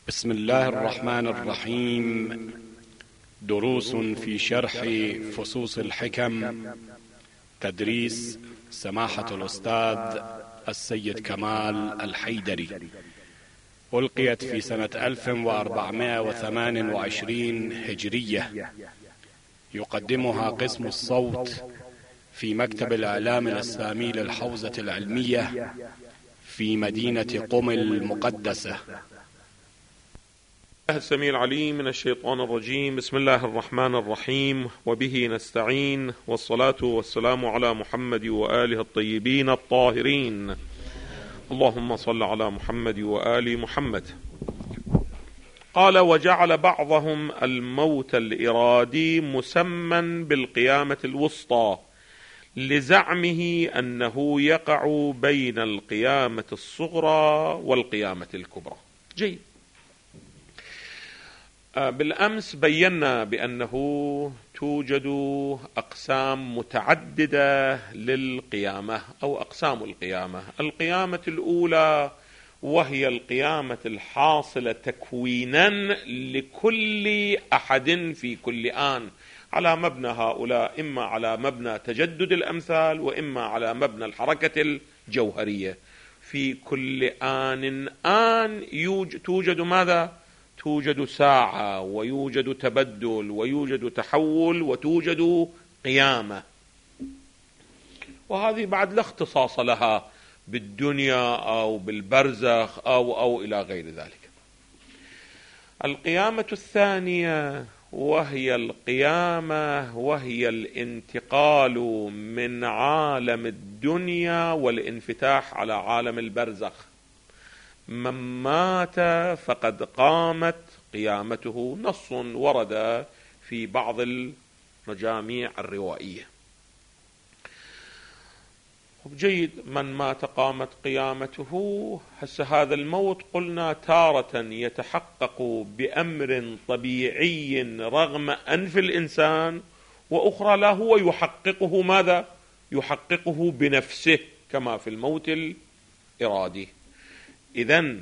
بسم الله الرحمن الرحيم. دروس في شرح فصوص الحكم، تدريس سماحة الأستاذ السيد كمال الحيدري، ألقيت في سنة 1428 هجرية. يقدمها قسم الصوت في مكتب الإعلام الإسلامي للحوزة العلمية في مدينة قم المقدسة. السميع العليم من الشيطان الرجيم. بسم الله الرحمن الرحيم، وبه نستعين، والصلاة والسلام على محمد وآله الطيبين الطاهرين. اللهم صل على محمد وآل محمد. قال: وجعل بعضهم الموت الإرادي مسمى بالقيامة الوسطى لزعمه أنه يقع بين القيامة الصغرى والقيامة الكبرى. جيد. بالأمس بينا بأنه توجد أقسام متعددة للقيامة أو أقسام القيامة. القيامة الأولى وهي القيامة الحاصلة تكوينا لكل أحد في كل آن، على مبنى هؤلاء إما على مبنى تجدد الأمثال وإما على مبنى الحركة الجوهرية. في كل آن توجد ماذا؟ توجد ساعة، ويوجد تبدل، ويوجد تحول، وتوجد قيامة. وهذه بعد لا اختصاص لها بالدنيا أو بالبرزخ أو إلى غير ذلك. القيامة الثانية وهي الانتقال من عالم الدنيا والانفتاح على عالم البرزخ. من مات فقد قامت قيامته، نص ورد في بعض المجاميع الروائية. جيد. من مات قامت قيامته. هذا الموت قلنا تارة يتحقق بأمر طبيعي رغم أنف الإنسان، وأخرى لا هو يحققه. ماذا؟ يحققه بنفسه كما في الموت الإرادي. إذن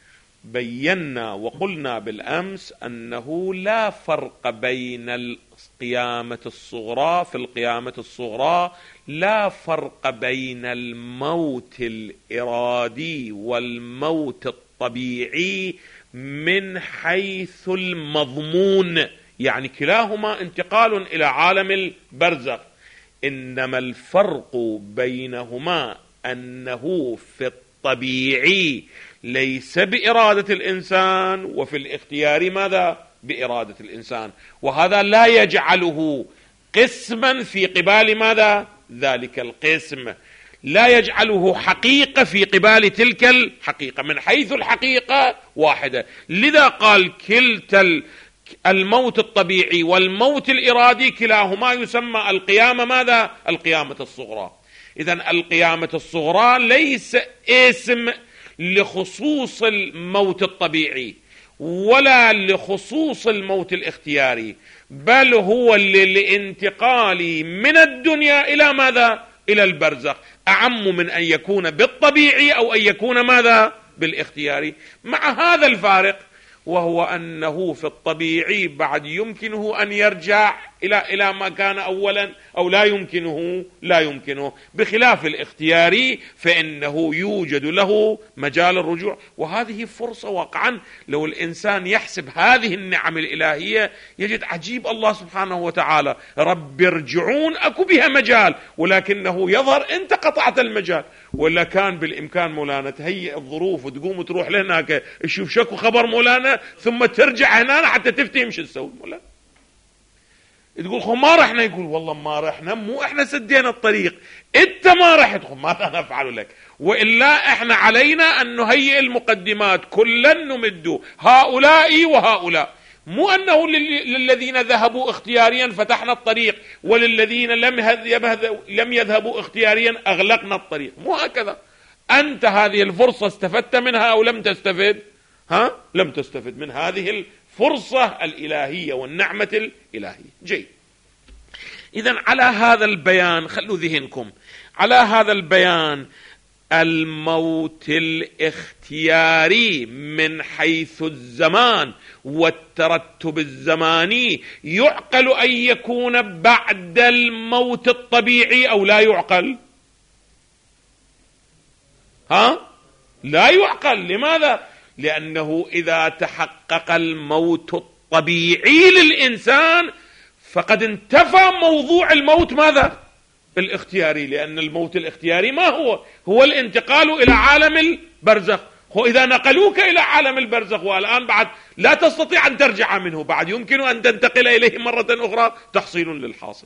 بينا وقلنا بالأمس أنه لا فرق بين القيامة الصغرى. في القيامة الصغرى لا فرق بين الموت الإرادي والموت الطبيعي من حيث المضمون، يعني كلاهما انتقال إلى عالم البرزخ، إنما الفرق بينهما أنه في الطبيعي ليس بإرادة الإنسان، وفي الاختيار ماذا؟ بإرادة الإنسان. وهذا لا يجعله قسما في قبال ماذا؟ ذلك القسم، لا يجعله حقيقة في قبال تلك الحقيقة، من حيث الحقيقة واحدة. لذا قال كلتا الموت الطبيعي والموت الإرادي كلاهما يسمى القيامة ماذا؟ القيامة الصغرى. إذن القيامة الصغرى ليس اسم لخصوص الموت الطبيعي ولا لخصوص الموت الاختياري، بل هو للانتقال من الدنيا إلى ماذا؟ إلى البرزخ، أعم من أن يكون بالطبيعي أو أن يكون ماذا؟ بالاختياري. مع هذا الفارق، وهو أنه في الطبيعي بعد يمكنه أن يرجع إلى ما كان أولا، أو لا يمكنه، بخلاف الاختياري فإنه يوجد له مجال الرجوع. وهذه فرصة واقعا لو الإنسان يحسب هذه النعم الإلهية يجد عجيب الله سبحانه وتعالى. رب ارجعون أكو بها مجال، ولكنه يظهر أنت قطعت المجال. ولا كان بالإمكان مولانا تهيئ الظروف وتقوم وتروح لهناك تشوف شكو خبر مولانا ثم ترجع هنا حتى تفتهم شو تسوي مولانا. تقول ما رحنا، يقول والله ما رحنا، مو احنا سدينا الطريق، انت ما رحت، ماذا نفعل لك؟ وإلا احنا علينا أن نهيئ المقدمات، كلا نمد هؤلاء وهؤلاء. مو أنه للذين ذهبوا اختياريا فتحنا الطريق، وللذين لم يذهبوا اختياريا أغلقنا الطريق. مو هكذا. أنت هذه الفرصة استفدت منها أو لم تستفد؟ لم تستفد من هذه الفرصة الإلهية والنعمة الإلهية. جيد. إذن على هذا البيان، خلوا ذهنكم على هذا البيان، الموت الاختياري من حيث الزمان والترتب الزماني يعقل أن يكون بعد الموت الطبيعي أو لا يعقل؟ لا يعقل. لماذا؟ لأنه إذا تحقق الموت الطبيعي للإنسان فقد انتفى موضوع الموت ماذا؟ الاختياري، لأن الموت الاختياري ما هو الانتقال إلى عالم البرزخ. إذا نقلوك إلى عالم البرزخ والآن بعد لا تستطيع أن ترجع منه، بعد يمكن أن تنتقل إليه مرة أخرى، تحصيل للحاصل.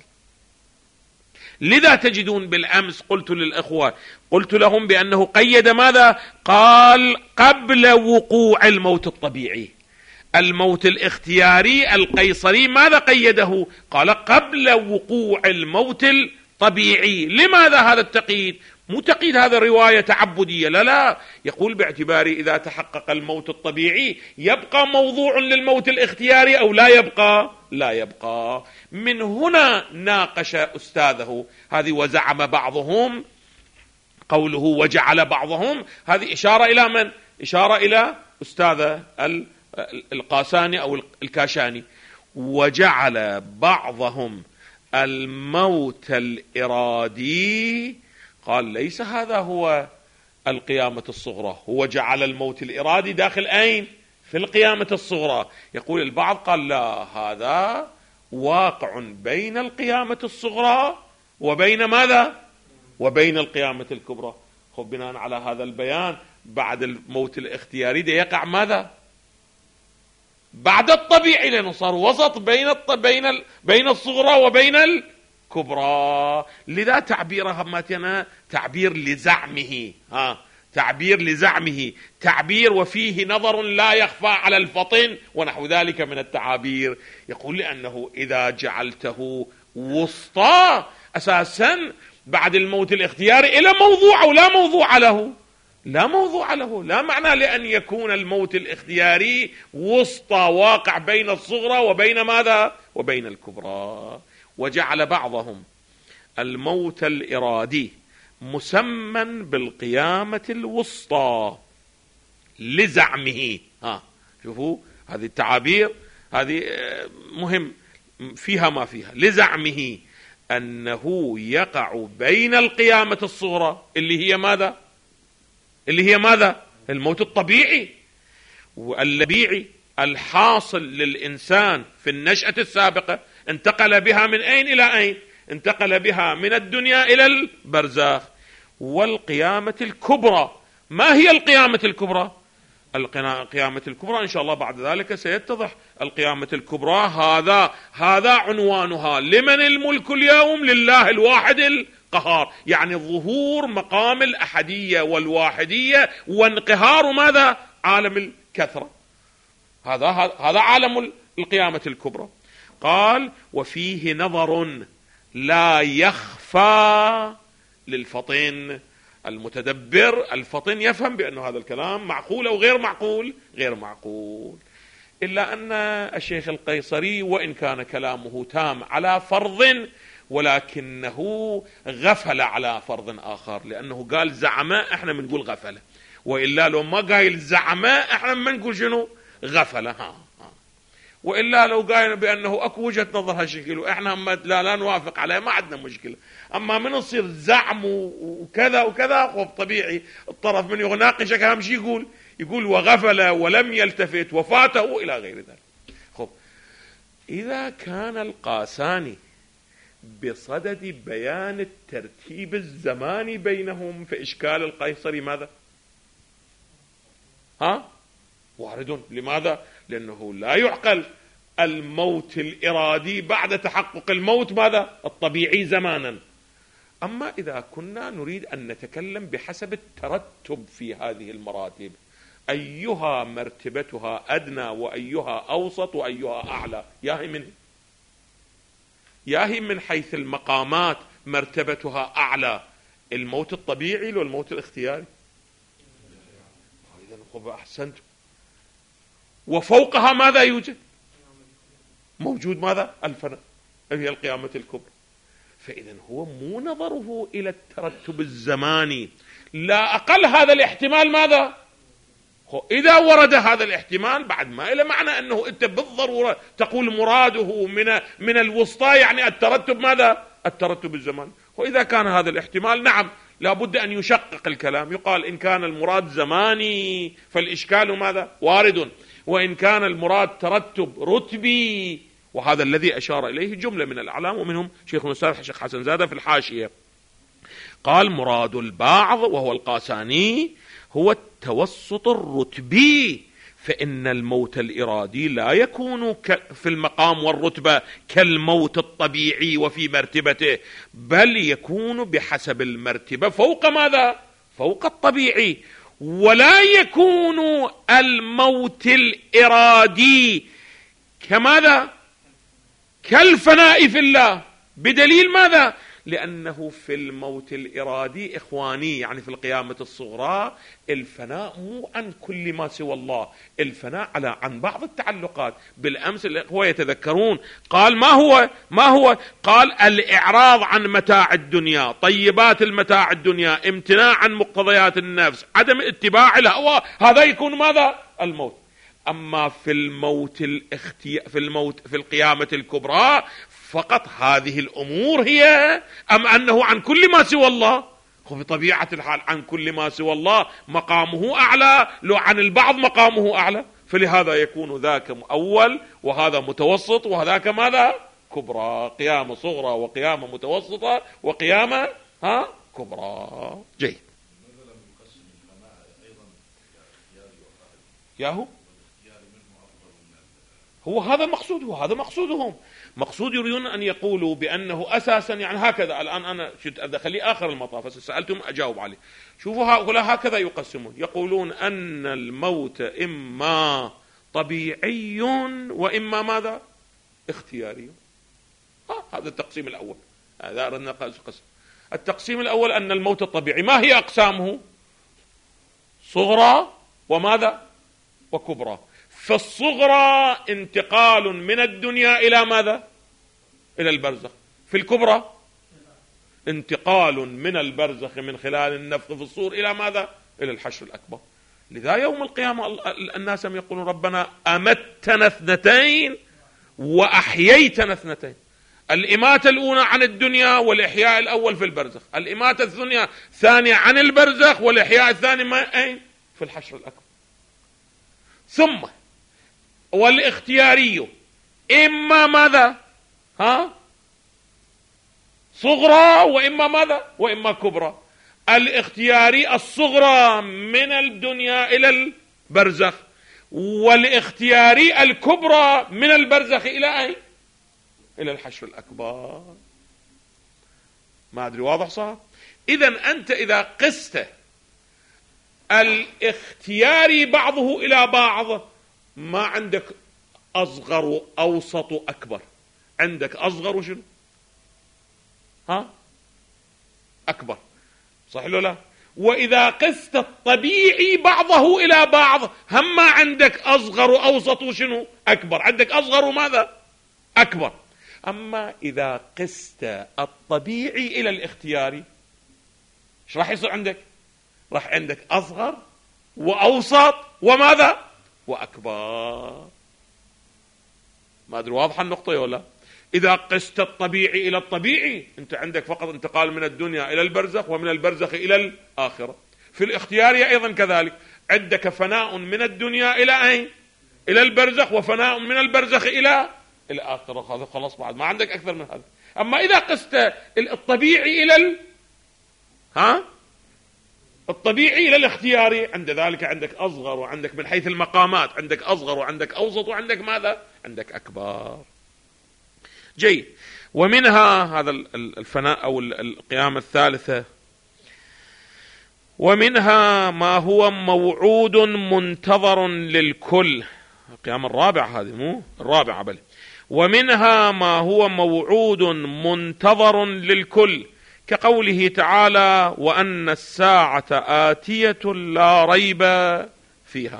لذا تجدون بالأمس قلت للإخوة، قلت لهم بأنه قيد ماذا؟ قال قبل وقوع الموت الطبيعي. الموت الاختياري القيصري ماذا قيده؟ قال قبل وقوع الموت الطبيعي. لماذا هذا التقييد؟ مو تقييد هذا رواية تعبدية، لا، يقول باعتبار إذا تحقق الموت الطبيعي يبقى موضوع للموت الاختياري أو لا يبقى؟ لا يبقى. من هنا ناقش أستاذه هذه، وزعم بعضهم قوله وجعل بعضهم، هذه إشارة إلى من؟ إشارة إلى أستاذه القاساني أو الكاشاني. وجعل بعضهم الموت الإرادي، قال ليس هذا هو القيامة الصغرى، هو جعل الموت الإرادي داخل أين؟ في القيامة الصغرى. يقول البعض قال لا، هذا واقع بين القيامة الصغرى وبين ماذا؟ وبين القيامة الكبرى. بناء على هذا البيان بعد الموت الاختياري ده يقع ماذا؟ بعد الطبيعي، لأنه صار وسط بين الصغرى وبين الكبرى. لذا تعبيرها ماتنا تعبير لزعمه، تعبير لزعمه، تعبير وفيه نظر لا يخفى على الفطن ونحو ذلك من التعابير. يقول لأنه إذا جعلته وسطى أساسا بعد الموت الاختياري إلى موضوع أو لا موضوع له، لا موضوع له، لا معنى لأن يكون الموت الاختياري وسطى واقع بين الصغرى وبين ماذا؟ وبين الكبرى. وجعل بعضهم الموت الإرادي مسمى بالقيامة الوسطى لزعمه. شوفوا هذه التعابير، هذه مهم فيها ما فيها. لزعمه أنه يقع بين القيامة الصغرى اللي هي ماذا؟ اللي هي ماذا؟ الموت الطبيعي واللبيعي الحاصل للإنسان في النشأة السابقة، انتقل بها من أين إلى أين؟ انتقل بها من الدنيا إلى البرزاخ. والقيامة الكبرى، ما هي القيامة الكبرى؟ القيامة الكبرى إن شاء الله بعد ذلك سيتضح. القيامة الكبرى هذا عنوانها. لمن الملك اليوم؟ لله الواحد القهار، يعني ظهور مقام الأحدية والواحدية وانقهار ماذا؟ عالم الكثرة. هذا عالم القيامة الكبرى. قال وفيه نظر لا يخفى للفطن المتدبر. الفطن يفهم بأن هذا الكلام معقول أو غير معقول؟ غير معقول. إلا أن الشيخ القيصري وإن كان كلامه تام على فرض، ولكنه غفل على فرض آخر، لأنه قال زعماء، احنا بنقول غفلة، وإلا لو ما قايل زعماء احنا بنقول شنو؟ غفلة. وإلا لو قايل بأنه أكو وجهة نظر هالشكل وإحنا لا نوافق عليه ما عندنا مشكلة. أما من يصير زعم وكذا وكذا، خب طبيعي الطرف من يناقشك أهم شيء يقول وغفل ولم يلتفت وفاته إلى غير ذلك. خب إذا كان القاساني بصدد بيان الترتيب الزماني بينهم، فإشكال القيصري ماذا؟ وارد. لماذا؟ لأنه لا يعقل الموت الإرادي بعد تحقق الموت ماذا؟ الطبيعي زمانا. أما إذا كنا نريد أن نتكلم بحسب الترتب في هذه المراتب، أيها مرتبتها أدنى وأيها أوسط وأيها أعلى، ياهي من حيث المقامات مرتبتها أعلى الموت الطبيعي والموت الاختياري. إذا أحسنت. وفوقها ماذا يوجد؟ موجود ماذا؟ الفناء، هي القيامة الكبرى. فإذا هو مو نظره إلى الترتب الزماني، لا أقل هذا الاحتمال ماذا؟ إذا ورد هذا الاحتمال بعد ما إلى معنى أنه أنت بالضرورة تقول مراده من الوسطى يعني الترتب ماذا؟ الترتب الزماني. وإذا كان هذا الاحتمال نعم لابد أن يشقق الكلام، يقال إن كان المراد زماني فالإشكال ماذا؟ وارد، وإن كان المراد ترتب رتبي، وهذا الذي أشار إليه جملة من الأعلام ومنهم شيخنا الأستاذ الشيخ حسن زادة في الحاشية، قال مراد البعض وهو القاساني هو التوسط الرتبي، فإن الموت الإرادي لا يكون في المقام والرتبة كالموت الطبيعي وفي مرتبته، بل يكون بحسب المرتبة فوق ماذا؟ فوق الطبيعي. ولا يكون الموت الإرادي كماذا؟ كالفناء في الله، بدليل ماذا؟ لأنه في الموت الإرادي إخواني يعني في القيامة الصغرى الفناء مو عن كل ما سوى الله، الفناء عن بعض التعلقات. بالأمس الإخوة يتذكرون قال ما هو قال الإعراض عن متاع الدنيا، طيبات المتاع الدنيا، امتناع عن مقتضيات النفس، عدم اتباع الهوى، هذا يكون ماذا؟ الموت. أما في في القيامة الكبرى فقط هذه الأمور هي، أم أنه عن كل ما سوى الله؟ هو بطبيعة الحال عن كل ما سوى الله مقامه أعلى، لو عن البعض مقامه أعلى، فلهذا يكون ذاك أول وهذا متوسط وهذاك ماذا؟ كبرى، قيامة صغرى وقيامة متوسطة وقيامة كبرى. جيد. ياهو هو هذا المقصود، هذا مقصودهم، مقصود يريدون أن يقولوا بأنه أساسا يعني هكذا. الآن أنا أخلي آخر المطاف، سألتم أجاوب عليه. شوفوا هؤلاء هكذا يقسمون، يقولون أن الموت إما طبيعي وإما ماذا؟ اختياري. هذا التقسيم الأول. هذا أردنا قسم. التقسيم الأول أن الموت الطبيعي ما هي أقسامه؟ صغرى وماذا؟ وكبرى. فالصغرى انتقال من الدنيا إلى ماذا؟ إلى البرزخ. في الكبرى انتقال من البرزخ من خلال النفخ في الصور إلى ماذا؟ إلى الحشر الأكبر. لذا يوم القيامة الناس يقولون ربنا أمتنا اثنتين وأحييتنا اثنتين. الإماتة الأولى عن الدنيا والإحياء الأول في البرزخ، الإماتة الثانية عن البرزخ والإحياء الثاني أين؟ في الحشر الأكبر. ثم والاختياري إما ماذا؟ صغرى وإما ماذا؟ وإما كبرى. الاختياري الصغرى من الدنيا إلى البرزخ، والاختياري الكبرى من البرزخ إلى أين؟ إلى الحشر الأكبر. ما أدري واضح صار؟ إذن أنت إذا قست الاختياري بعضه إلى بعض ما عندك أصغر أوسط أكبر، عندك أصغر وشنو؟ أكبر، صح ولا لا؟ وإذا قست الطبيعي بعضه إلى بعض هم ما عندك أصغر وأوسط وشنو؟ أكبر، عندك أصغر وماذا؟ أكبر. أما إذا قست الطبيعي إلى الاختياري ايش راح يصير عندك؟ راح عندك أصغر وأوسط وماذا؟ وأكبر. ما أدري واضحة النقطة ولا؟ إذا قست الطبيعي إلى الطبيعي أنت عندك فقط انتقال من الدنيا إلى البرزخ ومن البرزخ إلى الآخرة. في الاختيار أيضا كذلك، عندك فناء من الدنيا إلى أين؟ إلى البرزخ، وفناء من البرزخ إلى الآخرة. هذا خلاص بعد ما عندك أكثر من هذا. أما إذا قست الطبيعي إلى الطبيعي إلى الاختياري عند ذلك عندك أصغر، وعندك من حيث المقامات عندك أصغر وعندك أوسط وعندك ماذا؟ عندك أكبر. جيد. ومنها هذا الفناء أو القيامة الثالثة، ومنها ما هو موعود منتظر للكل. القيامة الرابعة هذه، مو الرابعة بل. ومنها ما هو موعود منتظر للكل، كقوله تعالى وأن الساعة آتية لا ريب فيها.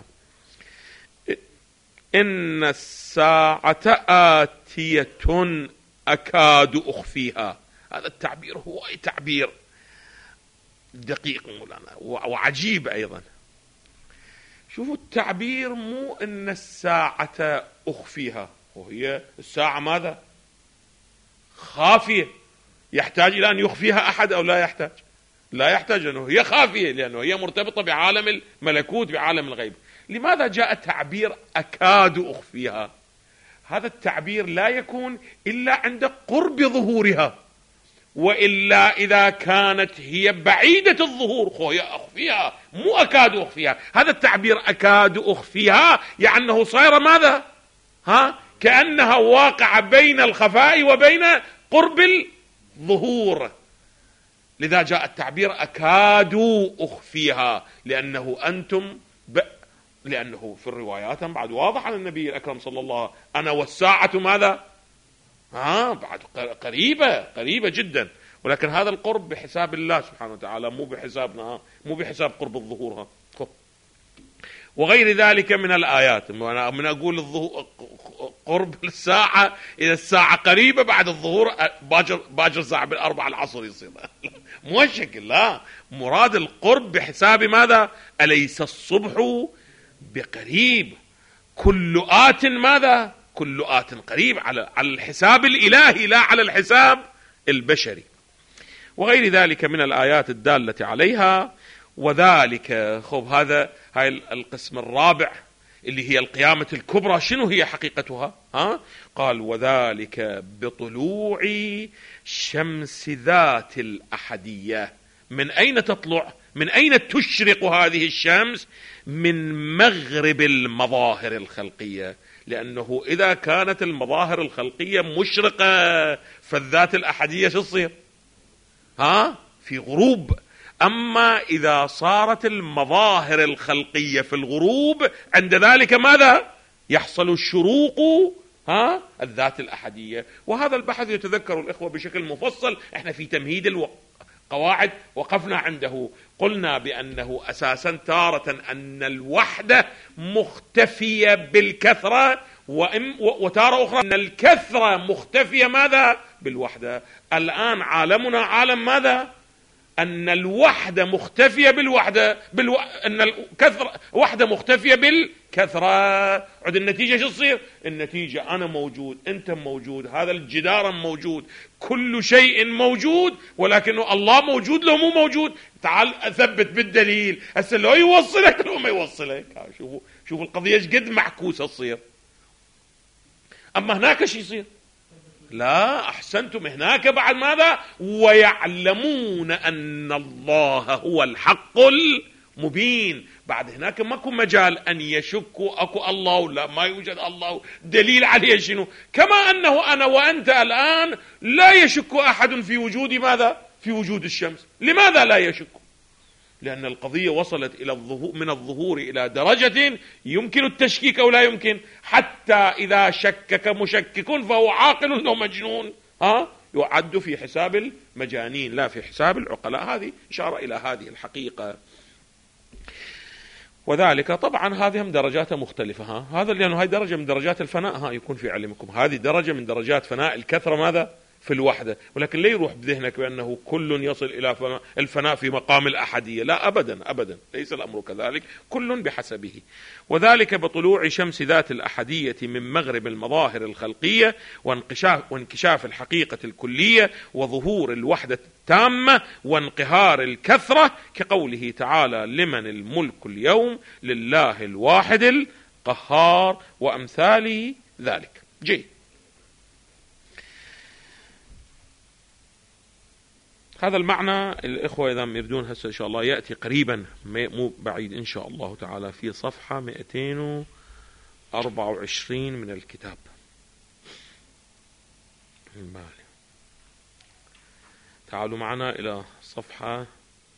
إن الساعة آتية أكاد أخفيها، هذا التعبير هو تعبير دقيق مولانا وعجيب أيضا. شوفوا التعبير، مو أن الساعة أخفيها، وهي الساعة ماذا؟ خافية. يحتاج إلى أن يخفيها أحد أو لا يحتاج؟ لا يحتاج، لأنه هي خافية، لأنه هي مرتبطة بعالم الملكوت، بعالم الغيب. لماذا جاء تعبير أكاد أخفيها؟ هذا التعبير لا يكون إلا عند قرب ظهورها، وإلا إذا كانت هي بعيدة الظهور هي أخفيها، مو أكاد أخفيها. هذا التعبير أكاد أخفيها يعني أنه صاير ماذا؟ كأنها واقعة بين الخفاء وبين قرب الظهور. لذا جاء التعبير أكاد أخفيها، لأنه لأنه في الروايات بعد واضح عن النبي الأكرم صلى الله عليه وسلم أنا والساعة ماذا؟ بعد قريبة جدا، ولكن هذا القرب بحساب الله سبحانه وتعالى، مو بحسابنا، مو بحساب قرب الظهور. وغير ذلك من الآيات. من أقول قرب الساعة، إذا الساعة قريبة بعد الظهور باجر ساعة بالأربع العصر يصير مو شكل، لا، مراد القرب بحساب ماذا؟ أليس الصبح بقريب؟ كل آت ماذا؟ كل آت قريب، على الحساب الإلهي لا على الحساب البشري. وغير ذلك من الآيات الدالة عليها. وذلك هاي القسم الرابع اللي هي القيامة الكبرى. شنو هي حقيقتها؟ قال وذلك بطلوع شمس ذات الأحدية. من أين تطلع؟ من أين تشرق هذه الشمس؟ من مغرب المظاهر الخلقية، لأنه إذا كانت المظاهر الخلقية مشرقة فالذات الأحدية شو تصير؟ في غروب. أما إذا صارت المظاهر الخلقية في الغروب، عند ذلك ماذا؟ يحصل الشروق الذات الأحدية. وهذا البحث يتذكر الإخوة بشكل مفصل، احنا في تمهيد القواعد وقفنا عنده، قلنا بأنه أساسا تارة أن الوحدة مختفية بالكثرة، وتارة أخرى أن الكثرة مختفية ماذا؟ بالوحدة. الآن عالمنا عالم ماذا؟ أن الوحدة مختفية بالوحدة، أن الكثرة وحدة مختفية بالكثرة. عد النتيجة شو تصير؟ النتيجة أنا موجود، أنت موجود، هذا الجدار موجود، كل شيء موجود، ولكنه الله موجود لو مو موجود. تعال أثبت بالدليل، هسه لو يوصلك لو ما يوصلك. شوفوا القضية قد معكوسة تصير. أما هناك شيء يصير، لا، أحسنتم، هناك بعد ماذا؟ ويعلمون أن الله هو الحق المبين. بعد هناك ماكو مجال أن يشكوا أكو الله ولا ما يوجد الله. دليل عليه شنو؟ كما أنه أنا وأنت الآن لا يشك أحد في وجود ماذا؟ في وجود الشمس. لماذا لا يشك؟ لأن القضية وصلت إلى من الظهور إلى درجة يمكن التشكيك أو لا يمكن. حتى إذا شكك مشكك فهو عاقل أو مجنون، يعد في حساب المجانين لا في حساب العقلاء. هذه إشارة إلى هذه الحقيقة. وذلك طبعا هذه هم درجات مختلفة. هذا لأنه هاي درجة من درجات الفناء، يكون في علمكم هذه درجة من درجات فناء الكثرة ماذا؟ في الوحدة. ولكن لا يروح بذهنك بأنه كل يصل إلى الفناء في مقام الأحدية، لا، أبدا أبدا، ليس الأمر كذلك، كل بحسبه. وذلك بطلوع شمس ذات الأحدية من مغرب المظاهر الخلقية وانكشاف الحقيقة الكلية وظهور الوحدة التامة وانقهار الكثرة، كقوله تعالى لمن الملك اليوم لله الواحد القهار وأمثال ذلك. جيد. هذا المعنى الإخوة إذا يريدون هسه إن شاء الله يأتي قريبا مو بعيد إن شاء الله تعالى في صفحة 224 من الكتاب. تعالوا معنا إلى صفحة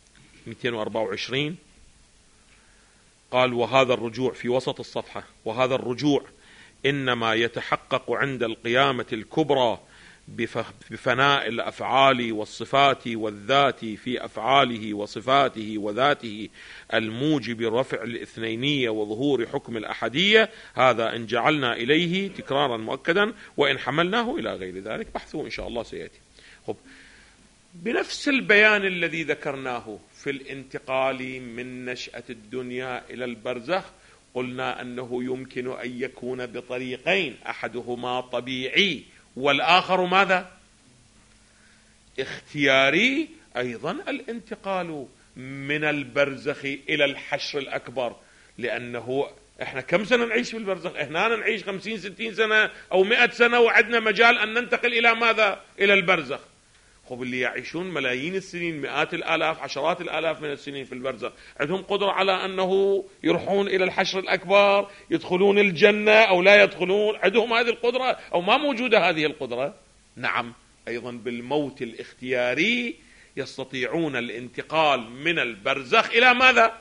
224. قال وهذا الرجوع في وسط الصفحة، وهذا الرجوع إنما يتحقق عند القيامة الكبرى بفناء الأفعال والصفات والذات في أفعاله وصفاته وذاته الموجب رفع الاثنينية وظهور حكم الأحدية. هذا إن جعلنا إليه تكرارا مؤكدا، وإن حملناه إلى غير ذلك بحثه إن شاء الله سيأتي. بنفس البيان الذي ذكرناه في الانتقال من نشأة الدنيا إلى البرزخ، قلنا أنه يمكن أن يكون بطريقين، أحدهما طبيعي والآخر ماذا؟ اختياري. أيضا الانتقال من البرزخ إلى الحشر الأكبر، لأنه إحنا كم سنة نعيش في البرزخ؟ إحنا نعيش 50 60 سنة أو 100 سنة، وعدنا مجال أن ننتقل إلى ماذا؟ إلى البرزخ. خب اللي يعيشون ملايين السنين، مئات الآلاف، عشرات الآلاف من السنين في البرزخ، عندهم قدرة على أنه يروحون إلى الحشر الأكبر، يدخلون الجنة أو لا يدخلون؟ عندهم هذه القدرة أو ما موجودة هذه القدرة؟ نعم، أيضا بالموت الاختياري يستطيعون الانتقال من البرزخ إلى ماذا؟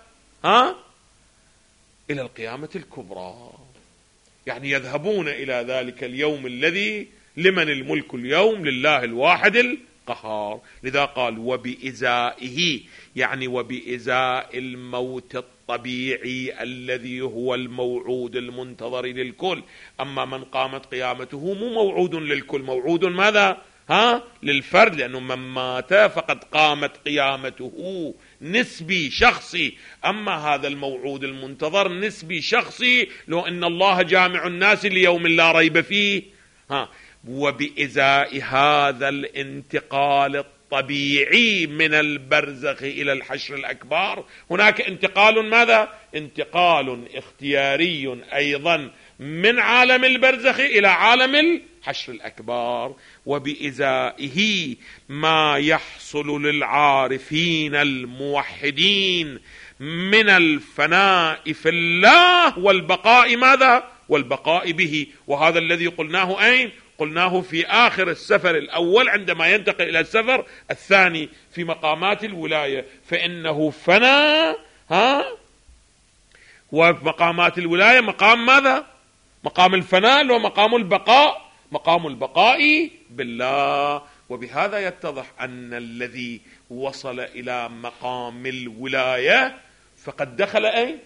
إلى القيامة الكبرى. يعني يذهبون إلى ذلك اليوم الذي لمن الملك اليوم؟ لله الواحد القهار. لذا قال وبإزائه، يعني وبإزاء الموت الطبيعي الذي هو الموعود المنتظر للكل. أما من قامت قيامته مو موعود للكل، موعود ماذا؟ للفرد، لأنه من مات فقد قامت قيامته، نسبي شخصي. أما هذا الموعود المنتظر نسبي شخصي، لو أن الله جامع الناس ليوم لا ريب فيه. وبإزاء هذا الانتقال الطبيعي من البرزخ إلى الحشر الأكبر، هناك انتقال ماذا؟ انتقال اختياري أيضا من عالم البرزخ إلى عالم الحشر الأكبر. وبإزائه ما يحصل للعارفين الموحدين من الفناء في الله والبقاء ماذا؟ والبقاء به. وهذا الذي قلناه أين؟ قلناه في آخر السفر الأول، عندما ينتقل إلى السفر الثاني في مقامات الولاية، فإنه فنى ومقامات الولاية مقام ماذا؟ مقام الفناء ومقام البقاء، مقام البقاء بالله. وبهذا يتضح أن الذي وصل إلى مقام الولاية فقد دخل أين؟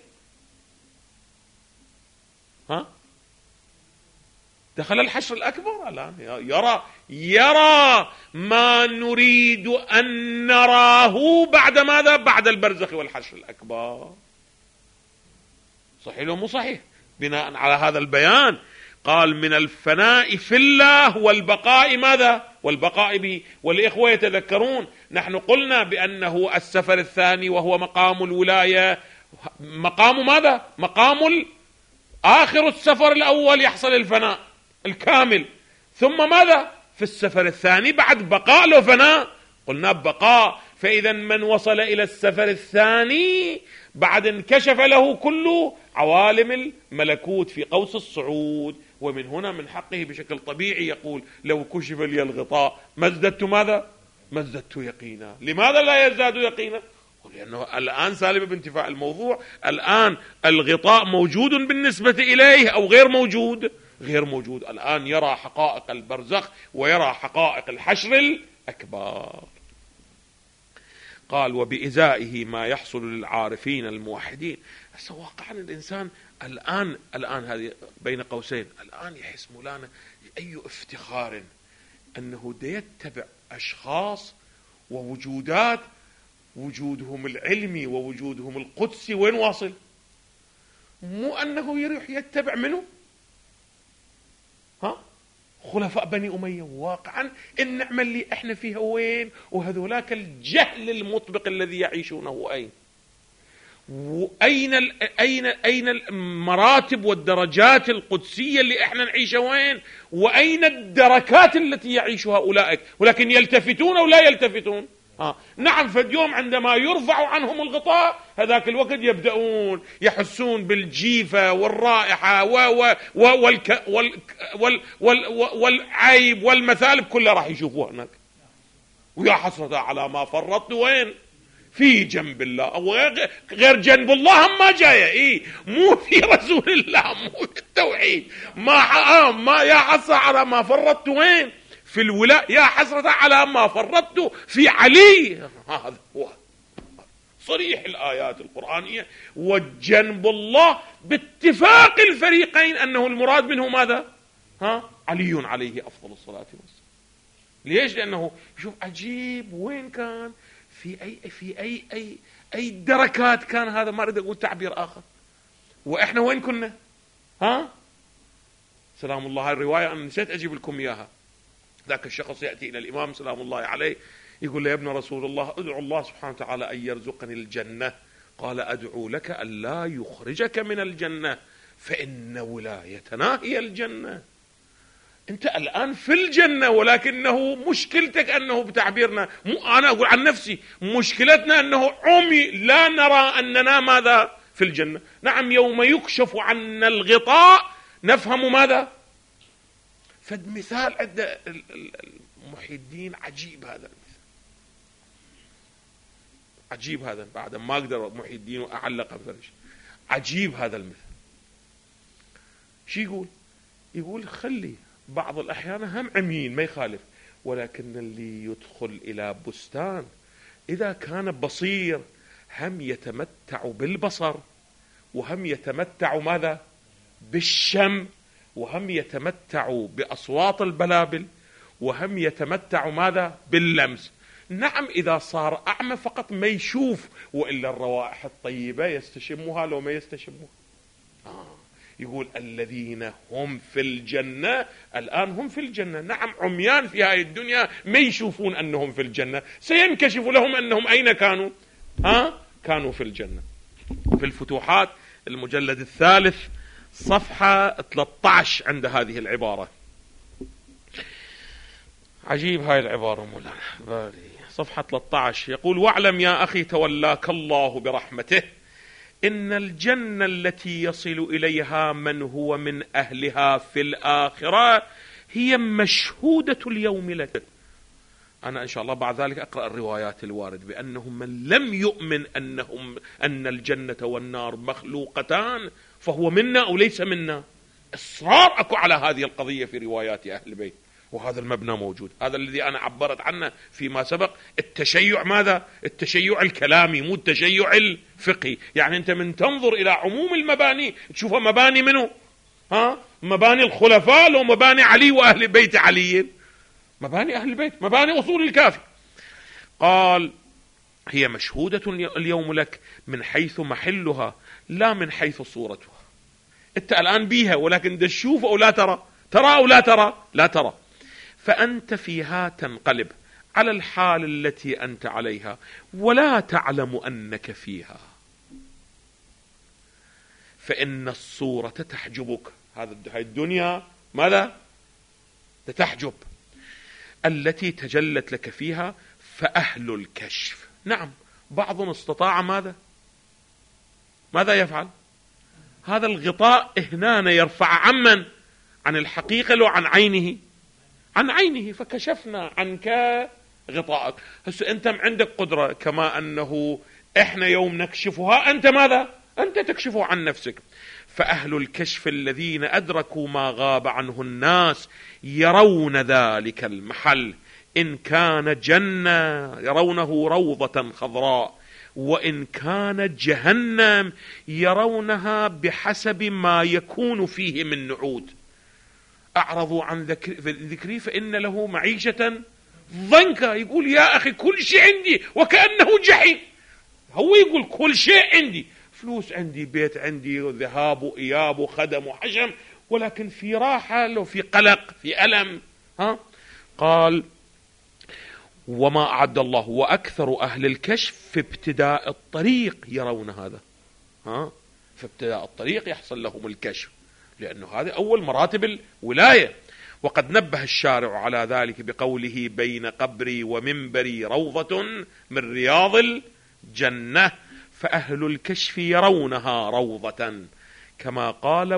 دخل الحشر الأكبر. الآن يرى ما نريد أن نراه بعد ماذا؟ بعد البرزخ والحشر الأكبر. صحيح لو مو صحيح؟ بناء على هذا البيان قال من الفناء في الله والبقاء ماذا؟ والبقاء به. والإخوة يتذكرون نحن قلنا بأنه السفر الثاني وهو مقام الولاية، مقام ماذا؟ مقام آخر السفر الأول يحصل الفناء الكامل، ثم ماذا؟ في السفر الثاني بعد بقاء لو فناء، قلنا بقاء. فإذا من وصل إلى السفر الثاني بعد انكشف له كل عوالم الملكوت في قوس الصعود، ومن هنا من حقه بشكل طبيعي يقول لو كشف لي الغطاء ما ازددت ماذا؟ ما ازددت يقينا. لماذا لا يزداد يقينا؟ لأنه الآن سالب بانتفاع الموضوع، الآن الغطاء موجود بالنسبة إليه أو غير موجود؟ غير موجود. الآن يرى حقائق البرزخ ويرى حقائق الحشر الأكبر. قال وبإزائه ما يحصل للعارفين الموحدين. هسه واقعا الإنسان الآن هذه بين قوسين الآن يحس مولانا أي افتخار أنه يتبع أشخاص ووجودات وجودهم العلمي ووجودهم القدسي وين واصل، مو أنه يروح يتبع منه خلفاء بني أمية. واقعا النعمة اللي احنا فيها وين؟ وهذولاك الجهل المطبق الذي يعيشونه أين؟ أين المراتب والدرجات القدسية اللي احنا نعيشها وين؟ وأين الدركات التي يعيشها أولئك؟ ولكن يلتفتون أو لا يلتفتون؟ نعم. فاليوم عندما يرفع عنهم الغطاء هذاك الوقت يبدأون يحسون بالجيفة والرائحة والعيب والمثالب كلها راح يشوفوها هناك. ويا حسرة على ما فرطت وين؟ في جنب الله أو غير جنب الله ما جاية، مو في رسول الله، مو في التوحيد. ما يا حسرة على ما فرطت وين؟ في الولاء. يا حسرة على ما فرطت في علي. هذا هو صريح الآيات القرآنية. وجنب الله باتفاق الفريقين أنه المراد منه ماذا؟ علي عليه أفضل الصلاة والسلام. ليش؟ لأنه شوف عجيب وين كان، في أي دركات كان هذا، ما أريد أقول تعبير آخر. وإحنا وين كنا؟ سلام الله. هاي الرواية أنا نسيت أجيب لكم إياها. ذاك الشخص يأتي إلى الإمام سلام الله عليه يقول له: يا ابن رسول الله، ادعو الله سبحانه وتعالى أن يرزقني الجنة. قال: أدعو لك أن لا يخرجك من الجنة، فإن ولايتنا هي الجنة. أنت الآن في الجنة، ولكنه مشكلتك أنه بتعبيرنا، أنا أقول عن نفسي مشكلتنا أنه عمي، لا نرى أننا ماذا في الجنة. نعم، يوم يكشف عنا الغطاء نفهم ماذا. فالمثال عند محي الدين عجيب، هذا المثال عجيب. هذا بعد ما أقدر محي الدين وأعلق بفرش، عجيب هذا المثال. شو يقول خلي بعض الأحيان هم عميين ما يخالف، ولكن اللي يدخل إلى بستان إذا كان بصير هم يتمتع بالبصر، وهم يتمتع ماذا بالشم، وهم يتمتع بأصوات البلابل، وهم يتمتع ماذا باللمس. نعم، إذا صار أعمى فقط ما يشوف، وإلا الروائح الطيبة يستشمها لو ما يستشمها. يقول الذين هم في الجنة، الآن هم في الجنة. نعم، عميان في هذه الدنيا ما يشوفون أنهم في الجنة، سينكشف لهم أنهم أين كانوا. كانوا في الجنة. في الفتوحات المجلد 3 صفحة 13 عند هذه العبارة. عجيب هاي العبارة مولانا، صفحة 13 يقول: واعلم يا أخي تولاك الله برحمته إن الجنة التي يصل إليها من هو من أهلها في الآخرة هي مشهودة اليوم لك. أنا إن شاء الله بعد ذلك أقرأ الروايات الوارد بأنهم من لم يؤمن أن الجنة والنار مخلوقتان فهو منا أو ليس منا. إصرار أكو على هذه القضية في روايات أهل البيت، وهذا المبنى موجود. هذا الذي أنا عبرت عنه فيما سبق، التشيع ماذا؟ التشيع الكلامي مو التشيع الفقهي. يعني أنت من تنظر إلى عموم المباني تشوفها مباني منه؟ مباني الخلفاء لو مباني علي وأهل بيت علي؟ مباني أهل البيت، مباني أصول الكافي. قال: هي مشهودة اليوم لك من حيث محلها لا من حيث صورتها. أنت الآن بيها، ولكن تشوف أو لا ترى، ترى أو لا ترى، لا ترى. فأنت فيها تنقلب على الحال التي أنت عليها ولا تعلم أنك فيها، فإن الصورة تحجبك. هذه الدنيا ماذا؟ تحجب التي تجلت لك فيها. فأهل الكشف، نعم، بعض استطاع ماذا يفعل؟ هذا الغطاء هنا يرفع عمن؟ عن الحقيقة لو عن عينه؟ عن عينه. فكشفنا عنك غطاءك. هسه أنت عندك قدرة، كما أنه إحنا يوم نكشفها أنت ماذا؟ أنت تكشفه عن نفسك. فأهل الكشف الذين أدركوا ما غاب عنه الناس يرون ذلك المحل، إن كان جنة يرونه روضة خضراء، وإن كان جهنم يرونها بحسب ما يكون فيه من نعود. أعرضوا عن ذكري فإن له معيشة ضنكا. يقول يا أخي كل شيء عندي وكأنه جحيم. هو يقول كل شيء عندي، فلوس عندي، بيت عندي، ذهاب وإياب وخدم وحشم، ولكن في راحة وفي قلق، في ألم. قال: وما أعد الله، وأكثر أهل الكشف في ابتداء الطريق يرون هذا. في ابتداء الطريق يحصل لهم الكشف، لأنه هذه أول مراتب الولاية. وقد نبه الشارع على ذلك بقوله: بين قبري ومنبري روضة من رياض الجنة. فأهل الكشف يرونها روضة، كما قال: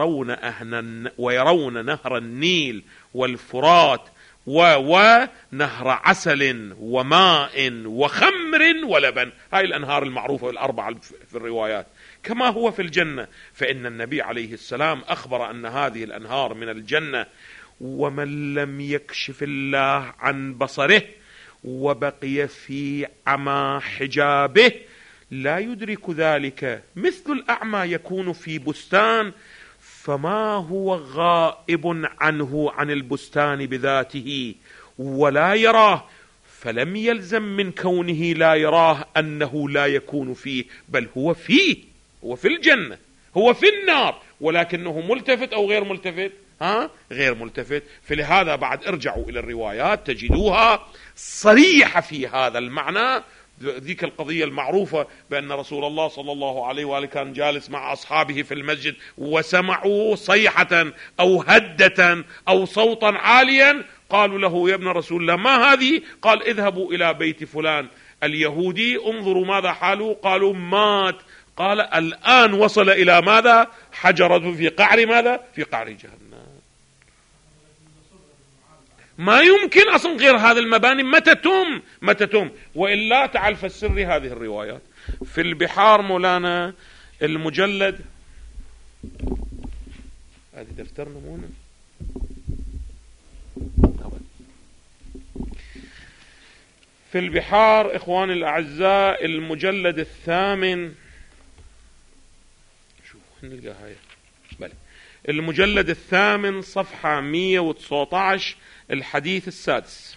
ويرون نهر النيل والفرات ونهر عسل وماء وخمر ولبن. هاي الأنهار المعروفة الأربعة في الروايات، كما هو في الجنة. فإن النبي عليه السلام أخبر أن هذه الأنهار من الجنة. ومن لم يكشف الله عن بصره وبقي في عمى حجابه لا يدرك ذلك، مثل الأعمى يكون في بستان فما هو غائب عنه عن البستان بذاته، ولا يراه، فلم يلزم من كونه لا يراه أنه لا يكون فيه، بل هو فيه، هو في الجنة، هو في النار، ولكنه ملتفت أو غير ملتفت؟ غير ملتفت. فلهذا بعد ارجعوا إلى الروايات تجدوها صريحة في هذا المعنى. ذيك القضية المعروفة بأن رسول الله صلى الله عليه وآله كان جالس مع أصحابه في المسجد وسمعوا صيحة أو هدة أو صوتا عاليا، قالوا له: يا ابن رسول الله ما هذه؟ قال: اذهبوا إلى بيت فلان اليهودي انظروا ماذا حاله. قالوا: مات. قال: الآن وصل إلى ماذا؟ حجرته في قعر ماذا؟ في قعر جهنم. ما يمكن أصلا غير هذا المباني متى تم وإلا تعال فسر هذه الروايات. في البحار مولانا المجلد، هذه دفتر نمونة، في البحار إخواني الأعزاء المجلد الثامن، شوف نلقى هاي، بل المجلد الثامن صفحة 119 الحديث السادس.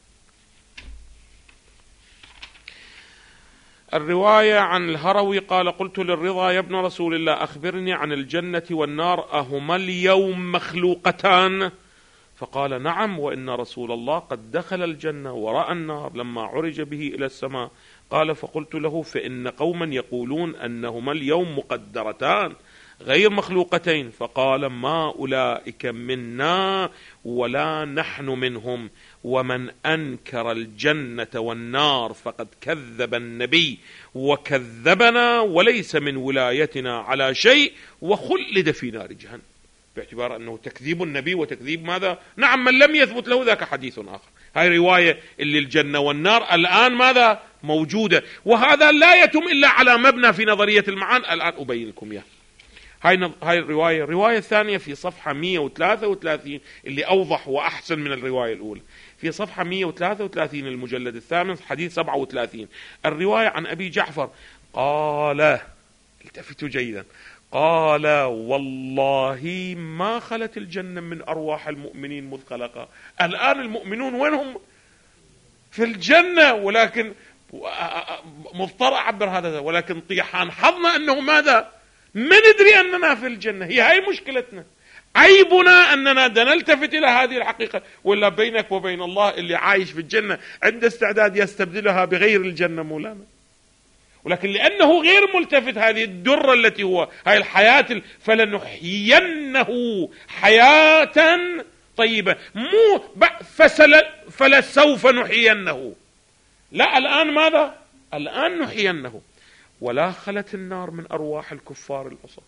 الرواية عن الهروي قال: قلت للرضا: يا ابن رسول الله أخبرني عن الجنة والنار، أهما اليوم مخلوقتان؟ فقال: نعم، وإن رسول الله قد دخل الجنة ورأى النار لما عرج به إلى السماء. قال: فقلت له: فإن قوما يقولون أنهما اليوم مقدرتان غير مخلوقتين. فقال: ما أولئك منا ولا نحن منهم، ومن أنكر الجنة والنار فقد كذب النبي وكذبنا وليس من ولايتنا على شيء، وخلد في نار جهنم. باعتبار أنه تكذيب النبي وتكذيب ماذا؟ نعم، من لم يثبت له ذاك حديث آخر. هاي رواية اللي الجنة والنار الآن ماذا؟ موجودة، وهذا لا يتم إلا على مبنى في نظرية المعاني. الآن أبين لكم إياه. هاي الرواية الثانية في صفحة 133 اللي أوضح وأحسن من الرواية الأولى. في صفحة 133 المجلد الثامن حديث 37 الرواية عن أبي جعفر قال، التفتوا جيدا، قال: والله ما خلت الجنة من أرواح المؤمنين مذ خلقها. الآن المؤمنون وينهم؟ في الجنة، ولكن مضطر أعبر هذا، ولكن طيحان حظنا أنه ماذا؟ ما ندري أننا في الجنة. هي مشكلتنا، عيبنا أننا نلتفت إلى هذه الحقيقة. ولا بينك وبين الله اللي عايش في الجنة عنده استعداد يستبدلها بغير الجنة مولانا، ولكن لأنه غير ملتفت هذه الدرة التي هو هاي الحياة، فلنحيينه حياة طيبة، مو فلسوف نحيينه، لا، الآن ماذا؟ الآن نحيينه. ولا خلت النار من أرواح الكفار العصاة.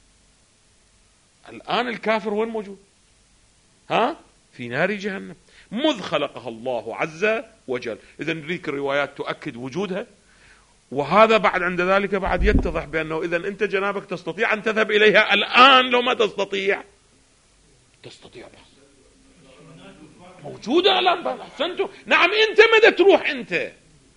الآن الكافر وين موجود؟ في نار جهنم مذ خلقها الله عز وجل. إذا ذيك الروايات تؤكد وجودها، وهذا بعد عند ذلك بعد يتضح بأنه إذا أنت جنابك تستطيع أن تذهب إليها الآن، لو ما تستطيع موجودة الآن. أحسنتوا، نعم، أنت ماذا تروح أنت؟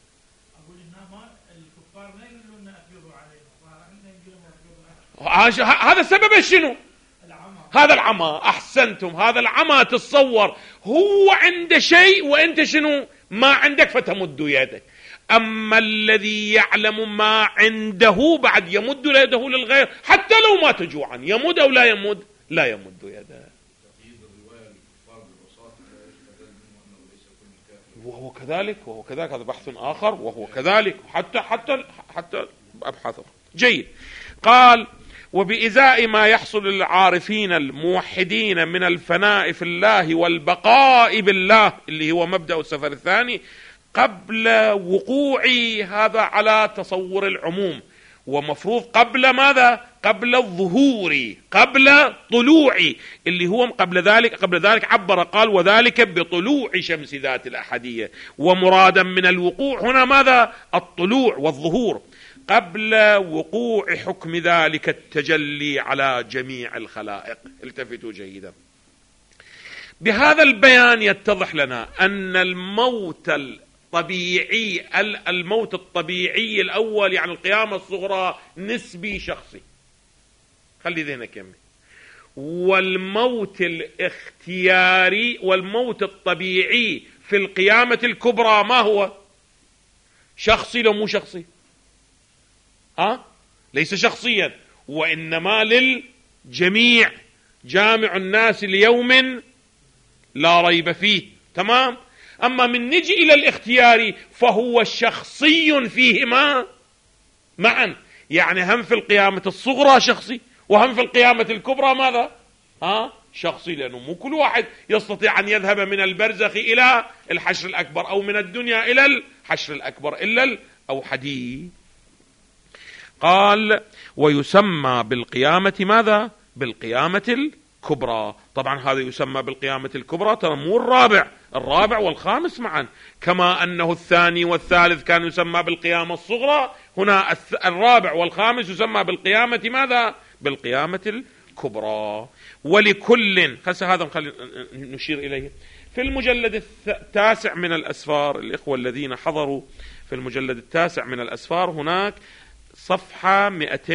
هذا سبب شنو؟ هذا العمى. أحسنتم، هذا العمى. تصور هو عنده شيء وأنت شنو؟ ما عندك، فتمد يدك. أما الذي يعلم ما عنده بعد يمد يده للغير حتى لو مات جوعا. يمد أو لا يمد؟ لا يمد يده. وهو كذلك هذا بحث آخر، وهو كذلك حتى أبحاث. جيد. قال: وبإزاء ما يحصل للعارفين الموحدين من الفناء في الله والبقاء بالله، اللي هو مبدأ السفر الثاني، قبل وقوع هذا على تصور العموم، ومفروض قبل ماذا؟ قبل الظهور، قبل طلوع، اللي هو قبل ذلك عبر قال: وذلك بطلوع شمس ذات الأحدية. ومرادا من الوقوع هنا ماذا؟ الطلوع والظهور، قبل وقوع حكم ذلك التجلي على جميع الخلائق. التفتوا جيدا. بهذا البيان يتضح لنا أن الموت الطبيعي الأول، يعني القيامة الصغرى، نسبي شخصي، خلي ذهنك يمي. والموت الاختياري والموت الطبيعي في القيامة الكبرى ما هو؟ شخصي لو مو شخصي؟ ليس شخصيا، وإنما للجميع، جامع الناس ليوم لا ريب فيه. تمام. أما من نجي إلى الاختياري فهو شخصي فيهما معا، يعني هم في القيامة الصغرى شخصي، وهم في القيامة الكبرى ماذا؟ شخصي، لأنه مو كل واحد يستطيع أن يذهب من البرزخ إلى الحشر الأكبر أو من الدنيا إلى الحشر الأكبر إلا الأوحدي. قال ويسمى بالقيامة ماذا؟ بالقيامة الكبرى. طبعا هذا يسمى بالقيامة الكبرى، ترى مو الرابع والخامس معا، كما أنه الثاني والثالث كان يسمى بالقيامة الصغرى، هنا الرابع والخامس يسمى بالقيامة ماذا؟ بالقيامة الكبرى. ولكل هذا نشير إليه في المجلد التاسع من الأسفار. الإخوة الذين حضروا في المجلد التاسع من الأسفار هناك صفحة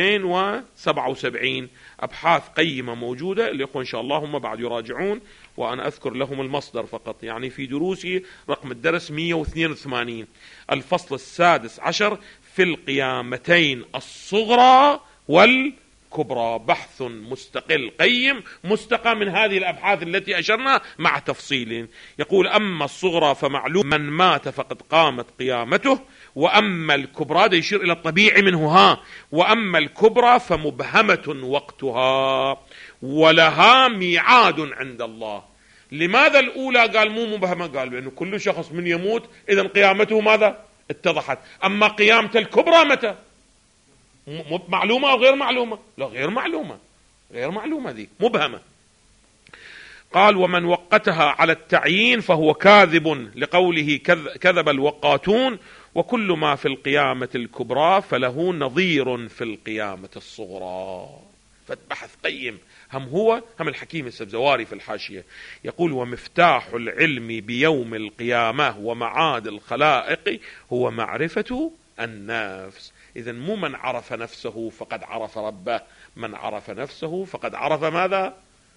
277 أبحاث قيمة موجودة. الإخوة إن شاء الله هم بعد يراجعون، وأنا أذكر لهم المصدر فقط، يعني في دروسي رقم الدرس 182 الفصل السادس عشر في القيامتين الصغرى والكبرى، بحث مستقل قيم مستقى من هذه الأبحاث التي أشرنا مع تفصيل. يقول أما الصغرى فمعلوم من مات فقد قامت قيامته، وأما الكبرى، هذا يشير إلى الطبيعي منه، وأما الكبرى فمبهمة وقتها ولها ميعاد عند الله. لماذا الأولى قال مو مبهمة؟ قال بأنه كل شخص من يموت إذا قيامته ماذا؟ اتضحت. أما قيامة الكبرى متى؟ معلومة أو غير معلومة؟ لا، غير معلومة، غير معلومة، ذي مبهمة. قال ومن وقتها على التعيين فهو كاذب، لقوله كذب الوقاتون، وكل ما في القيامة الكبرى فله نظير في القيامة الصغرى. فبحث قيم هم الحكيم السبزواري في الحاشية يقول ومفتاح العلم بيوم القيامة ومعاد الخلائق هو معرفة النفس. إذن مو من عرف نفسه فقد عرف ربه، من عرف نفسه فقد عرف ماذا؟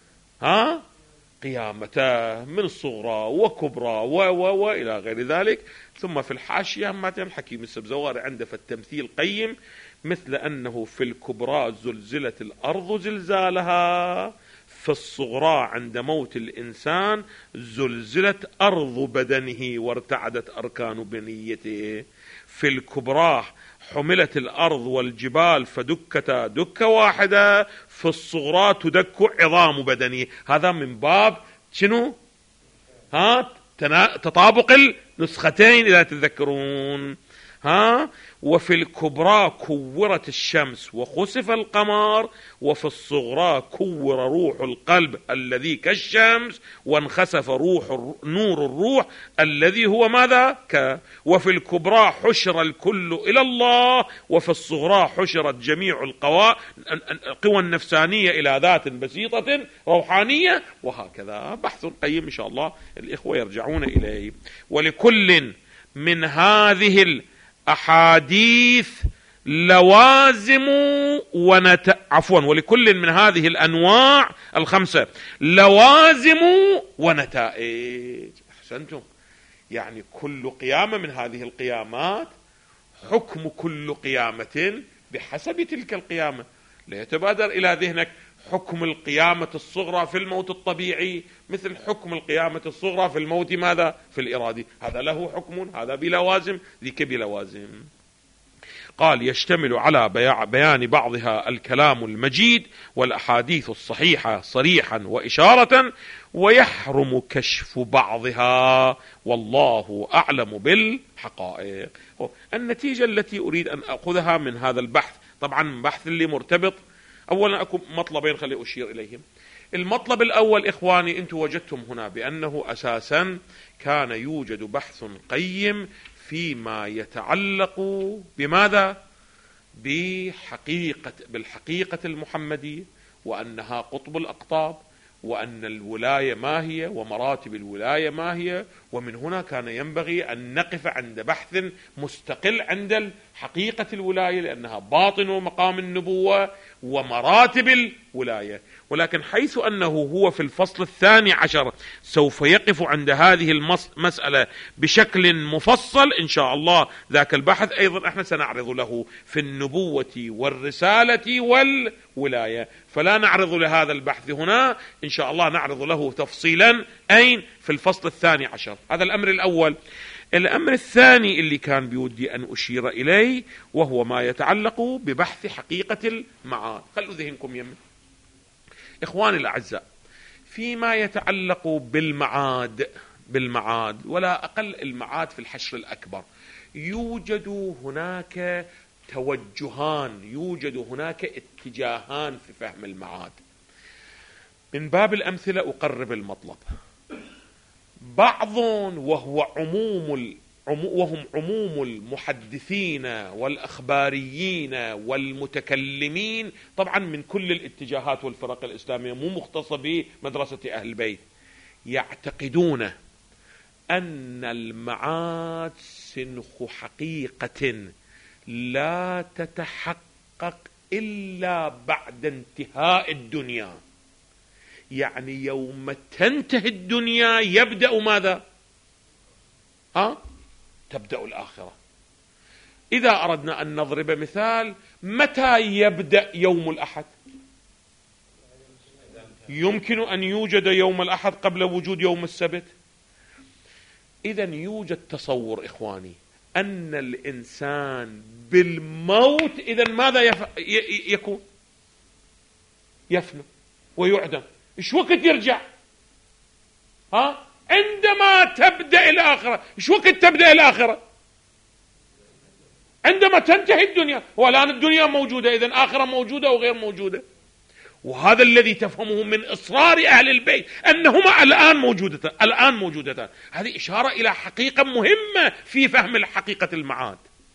قيامته من صغرى وكبرى وإلى غير ذلك. ثم في الحاشية مثلا الحكيم السبزواري عنده في التمثيل قيم، مثل أنه في الكبرى زلزلت الأرض زلزالها، في الصغرى عند موت الإنسان زلزلت أرض بدنه وارتعدت أركان بنيته، في الكبرى حملت الأرض والجبال فدكتا دكة واحدة، في الصغرى تدك عظام بدنه. هذا من باب شنو؟ تطابق النسختين إذا تذكرون. وفي الكبرى كورت الشمس وخسف القمر، وفي الصغرى كور روح القلب الذي كالشمس وانخسف نور الروح الذي هو ماذا؟ وفي الكبرى حشر الكل إلى الله، وفي الصغرى حشرت جميع القوى النفسانية إلى ذات بسيطة روحانية، وهكذا. بحث قيم إن شاء الله الإخوة يرجعون إليه. ولكل من هذه أحاديث لوازم ولكل من هذه الأنواع الخمسة لوازم ونتائج. أحسنتم. يعني كل قيامة من هذه القيامات حكم كل قيامة بحسب تلك القيامة. لا يتبادر إلى ذهنك حكم القيامة الصغرى في الموت الطبيعي مثل حكم القيامة الصغرى في الموت ماذا؟ في الإرادي. هذا له حكم، هذا بلوازم، ذيك بلوازم. قال يشتمل على بيان بعضها الكلام المجيد والأحاديث الصحيحة صريحا وإشارة، ويحرم كشف بعضها، والله أعلم بالحقائق. النتيجة التي أريد أن أخذها من هذا البحث، طبعا بحث اللي مرتبط، أولا أكو مطلبين خلي أشير إليهم. المطلب الأول إخواني، أنتم وجدتم هنا بأنه أساسا كان يوجد بحث قيم فيما يتعلق بماذا؟ بالحقيقة المحمدية، وأنها قطب الأقطاب، وأن الولاية ما هي، ومراتب الولاية ما هي. ومن هنا كان ينبغي أن نقف عند بحث مستقل عند حقيقة الولاية، لأنها باطن مقام النبوة، ومراتب الولاية. ولكن حيث أنه هو في الفصل 12 سوف يقف عند هذه المسألة بشكل مفصل إن شاء الله، ذاك البحث أيضا احنا سنعرض له في النبوة والرسالة والولاية، فلا نعرض لهذا البحث هنا، إن شاء الله نعرض له تفصيلا أين في الفصل 12. هذا الأمر الأول. الأمر الثاني اللي كان بودي أن أشير إليه وهو ما يتعلق ببحث حقيقة المعاد. خلوا ذهنكم يمن إخواني الأعزاء، فيما يتعلق بالمعاد ولا أقل المعاد في الحشر الأكبر، يوجد هناك توجهان، يوجد هناك اتجاهان في فهم المعاد. من باب الأمثلة أقرب المطلب. بعض وهم عموم المحدثين والأخباريين والمتكلمين، طبعا من كل الاتجاهات والفرق الإسلامية، مو مختصة بمدرسة أهل البيت، يعتقدون أن المعاد سنخ حقيقة لا تتحقق إلا بعد انتهاء الدنيا. يعني يوم تنتهي الدنيا يبدأ ماذا؟ تبدأ الآخرة. إذا أردنا أن نضرب مثال، متى يبدأ يوم الأحد؟ يمكن أن يوجد يوم الأحد قبل وجود يوم السبت. إذن يوجد تصور إخواني أن الإنسان بالموت إذن ماذا يكون؟ يفنى ويعدم. إيش وقت يرجع؟ عندما تبدأ الآخرة. إيش وقت تبدأ الآخرة؟ عندما تنتهي الدنيا. والآن الدنيا موجودة، إذن آخرة موجودة أو غير موجودة. وهذا الذي تفهمه من إصرار أهل البيت أنهما الآن موجودتان. هذه إشارة إلى حقيقة مهمة في فهم حقيقة المعاد.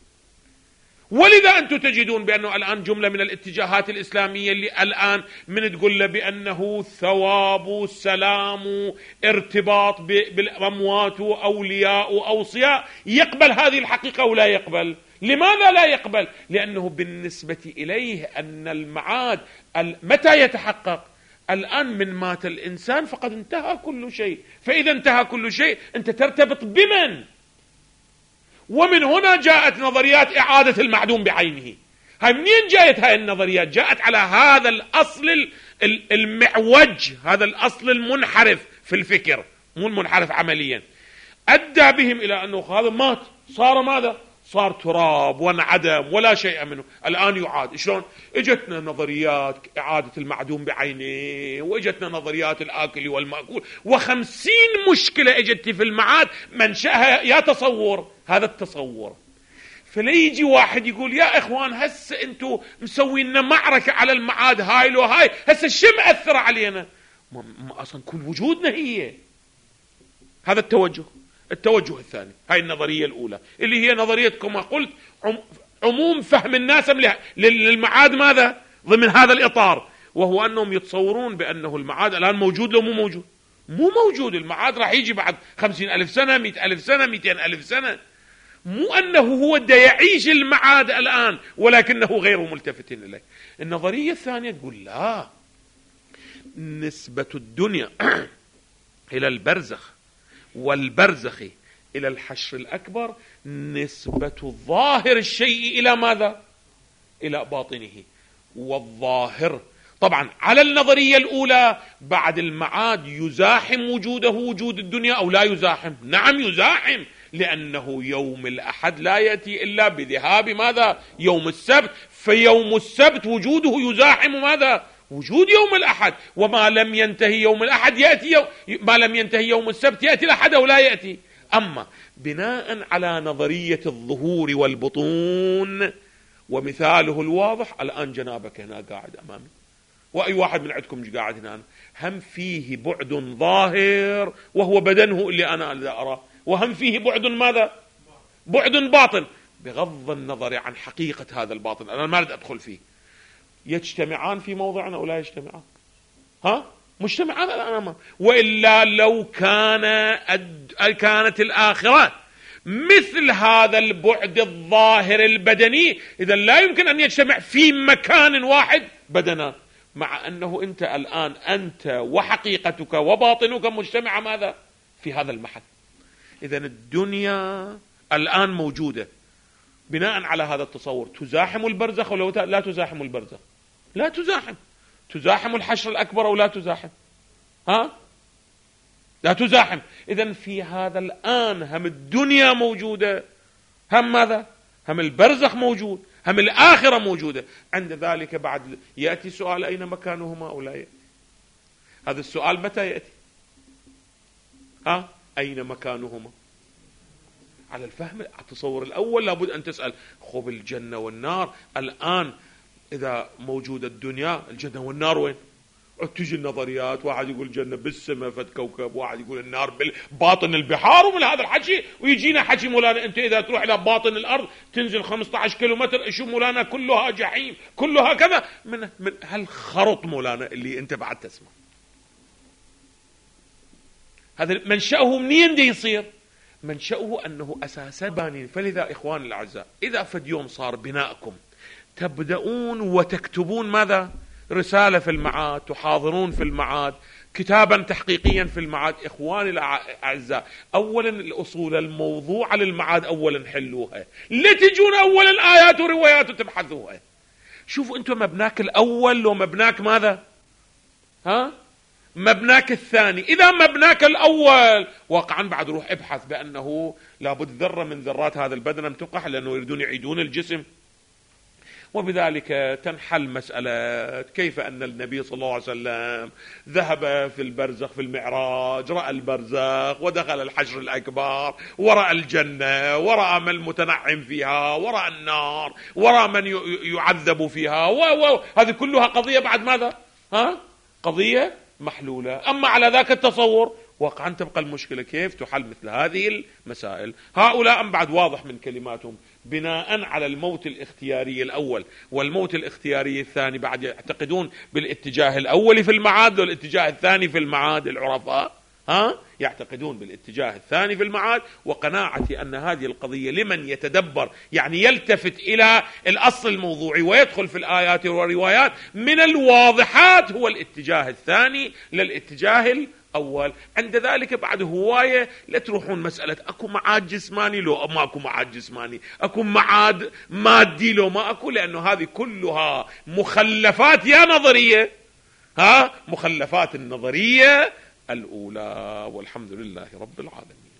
ولذا أنتم تجدون بأنه الآن جملة من الاتجاهات الإسلامية اللي الآن من تقول له بأنه ثواب، سلام، ارتباط بالأموات، أولياء، أوصياء، يقبل هذه الحقيقة ولا يقبل؟ لماذا لا يقبل؟ لأنه بالنسبة إليه أن المعاد متى يتحقق؟ الآن من مات الإنسان فقد انتهى كل شيء. فإذا انتهى كل شيء أنت ترتبط بمن؟ ومن هنا جاءت نظريات إعادة المعدوم بعينه. هاي منين جاءت هاي النظريات؟ جاءت على هذا الأصل المعوج، هذا الأصل المنحرف في الفكر، مو المنحرف عمليا، أدى بهم إلى أنه هذا مات، صار ماذا؟ صار تراب وانعدم ولا شيء منه. الآن يعاد. شلون؟ اجتنا نظريات إعادة المعدوم بعينه، واجتنا نظريات الآكل والمأكول، و50 مشكلة اجت في المعاد منشأها يا تصور، هذا التصور. فليجي واحد يقول يا إخوان هسه انتوا مسوينا معركة على المعاد، هاي لو هاي هسه شو مأثر علينا؟ ما أصلا كل وجودنا هي. هذا التوجه الثاني، هاي النظرية الأولى اللي هي نظرية كما قلت عموم فهم الناس للمعاد ماذا؟ ضمن هذا الإطار، وهو أنهم يتصورون بأنه المعاد الآن موجود لو مو موجود؟ مو موجود. المعاد راح يجي بعد 50,000 سنة، 100,000 سنة، 200,000 سنة. مو أنه هو دا يعيش المعاد الآن ولكنه غير ملتفت إليه. النظرية الثانية تقول لا، نسبة الدنيا إلى البرزخ والبرزخ إلى الحشر الأكبر نسبة ظاهر الشيء إلى ماذا؟ إلى باطنه. والظاهر طبعا على النظرية الأولى بعد المعاد يزاحم وجوده وجود الدنيا أو لا يزاحم؟ نعم يزاحم، لأنه يوم الأحد لا يأتي إلا بذهاب ماذا؟ يوم السبت. فيوم السبت وجوده يزاحم ماذا؟ وجود يوم الأحد. وما لم ينتهي يوم الأحد يأتي ما لم ينتهي يوم السبت يأتي الأحد أو لا يأتي. أما بناء على نظرية الظهور والبطون، ومثاله الواضح الآن جنابك هنا قاعد أمامي، وأي واحد من عندكم قاعد هنا، هم فيه بعد ظاهر وهو بدنه اللي أنا أراه، وهم فيه بعد ماذا؟ بعد باطن، بغض النظر عن حقيقة هذا الباطن أنا ما أريد أدخل فيه. يجتمعان في موضعنا أو لا يجتمعان؟ مجتمعان الآن. وإلا لو كانت الآخرة مثل هذا البعد الظاهر البدني إذا لا يمكن أن يجتمع في مكان واحد بدنان، مع أنه أنت الآن أنت وحقيقتك وباطنك مجتمع ماذا؟ في هذا المحل. إذا الدنيا الآن موجودة بناء على هذا التصور. تزاحم البرزخ ولو لا تزاحم البرزخ؟ لا تزاحم. تزاحم الحشر الأكبر أو لا تزاحم؟ لا تزاحم. إذن في هذا الآن هم الدنيا موجودة، هم ماذا؟ هم البرزخ موجود، هم الآخرة موجودة. عند ذلك بعد يأتي سؤال أين مكانهما أو لا يأتي؟ هذا السؤال متى يأتي؟ أين مكانهما؟ على الفهم التصور الأول لابد أن تسأل خب الجنة والنار الآن إذا موجودة الدنيا، الجنة والنار وين؟ تجي النظريات، واحد يقول الجنة بالسماء فد كوكب، واحد يقول النار بالباطن البحار، ومن هذا الحكي ويجينا حكي مولانا أنت إذا تروح إلى باطن الأرض تنزل 15 كيلومتر شو مولانا كلها جحيم كلها كذا، من هالخرط مولانا اللي أنت بعد تسمع. هذا منشأه منين دي يصير؟ منشأه أنه أساسا بانين. فلذا إخواني الأعزاء إذا فد يوم صار بناءكم تبدأون وتكتبون ماذا؟ رسالة في المعاد، تحاضرون في المعاد، كتابا تحقيقيا في المعاد. إخواني الأعزاء أولا الأصول الموضوعة للمعاد أولا حلوها، لا تجون أولا آيات وروايات وتبحثوها. شوفوا أنتم مبناك الأول لو مبناك ماذا؟ مبناك الثاني. إذا مبناك الأول واقعا بعد روح ابحث بأنه لابد ذرة من ذرات هذا البدن أن تنقح، لأنه يريدون يعيدون الجسم. وبذلك تنحل مسألة كيف أن النبي صلى الله عليه وسلم ذهب في البرزخ في المعراج، رأى البرزخ ودخل الحشر الأكبر ورأى الجنة ورأى من المتنعم فيها ورأى النار ورأى من يعذب فيها، هذه كلها قضية بعد ماذا؟ قضية محلولة. أما على ذاك التصور واقعا تبقى المشكلة كيف تحل مثل هذه المسائل. هؤلاء بعد واضح من كلماتهم بناء على الموت الاختياري الأول والموت الاختياري الثاني بعد يعتقدون بالاتجاه الأول في المعاد والاتجاه الثاني في المعاد. العرفاء يعتقدون بالاتجاه الثاني في المعاد، وقناعتي أن هذه القضية لمن يتدبر يعني يلتفت إلى الأصل الموضوعي ويدخل في الآيات والروايات من الواضحات هو الاتجاه الثاني للاتجاه الأول. عند ذلك بعد هواية لا تروحون مسألة أكو معاد جسماني لو ما أكو معاد جسماني، أكو معاد مادي لو ما أكو، لأنه هذه كلها مخلفات يا نظرية، مخلفات النظرية الأولى. والحمد لله رب العالمين.